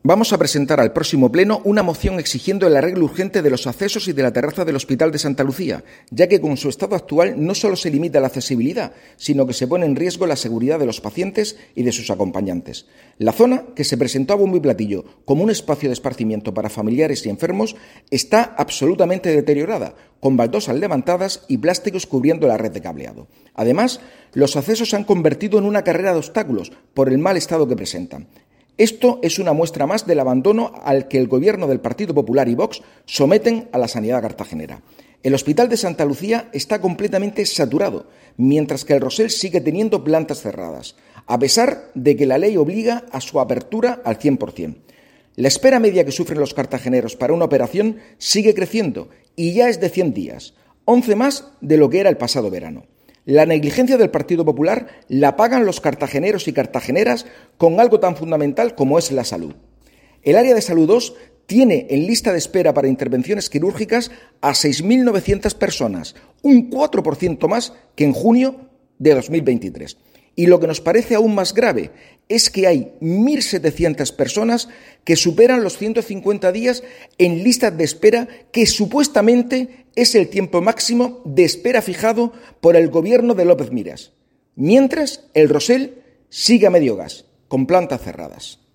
Vamos a presentar al próximo pleno una moción exigiendo el arreglo urgente de los accesos y de la terraza del Hospital de Santa Lucía, ya que con su estado actual no solo se limita la accesibilidad, sino que se pone en riesgo la seguridad de los pacientes y de sus acompañantes. La zona, que se presentó a bombo y platillo como un espacio de esparcimiento para familiares y enfermos, está absolutamente deteriorada, con baldosas levantadas y plásticos cubriendo la red de cableado. Además, los accesos se han convertido en una carrera de obstáculos por el mal estado que presentan. Esto es una muestra más del abandono al que el gobierno del Partido Popular y Vox someten a la sanidad cartagenera. El Hospital de Santa Lucía está completamente saturado, mientras que el Rosell sigue teniendo plantas cerradas, a pesar de que la ley obliga a su apertura al 100%. La espera media que sufren los cartageneros para una operación sigue creciendo y ya es de 100 días, 11 más de lo que era el pasado verano. La negligencia del Partido Popular la pagan los cartageneros y cartageneras con algo tan fundamental como es la salud. El área de salud 2 tiene en lista de espera para intervenciones quirúrgicas a 6.900 personas, un 4% más que en junio de 2023. Y lo que nos parece aún más grave es que hay 1.700 personas que superan los 150 días en listas de espera, que supuestamente es el tiempo máximo de espera fijado por el gobierno de López Miras. Mientras, el Rosell sigue a medio gas, con plantas cerradas.